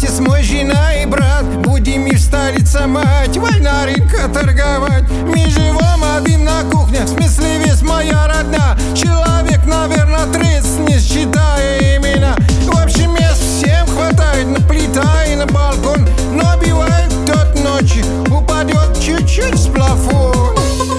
отец мой, жена и брат. Будем и в столице мать, война рынка торговать. Мы живем один на кухне, в смысле весь моя родня. Человек, наверное, 30, не считая имена. В общем, мест всем хватает на плита и на балкон. Но бывает тот ночью упадет чуть-чуть с плафона.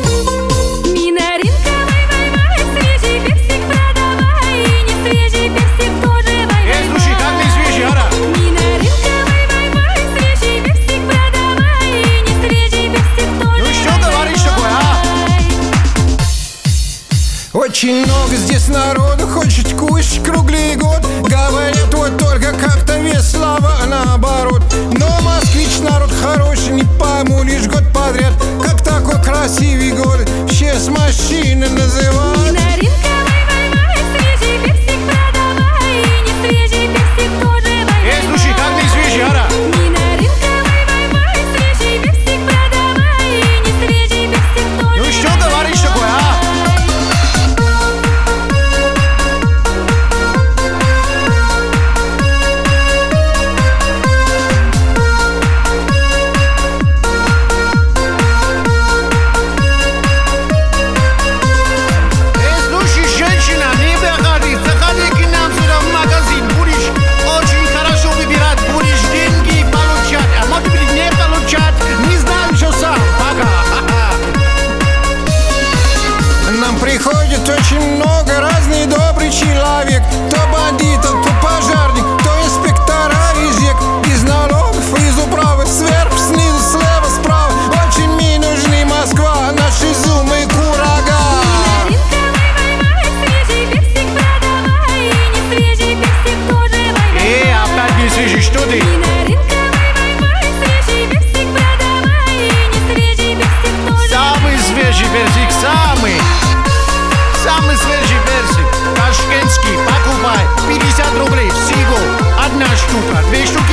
Очень много здесь народу хочет кушать круглый год. Говорят, вот только как-то весело наоборот. Но москвич народ хороший, не пойму лишь год подряд. Как такой красивый город все с машины называют. Слушай, как не свежий, ара? Ну что говоришь такое, а? Приходит очень много разный добрый человек. То бандитов, то пожарник, то инспектора и зек. Из налогов, из управы, сверху, снизу, слева, справа. Очень мне нужны Москва, наши зумы и курага. Опять не свежий, что ты? Самый свежий персик, самый свежий персик. Ташкентский, покупай, 50 рублей всего. Одна штука, 2 штуки.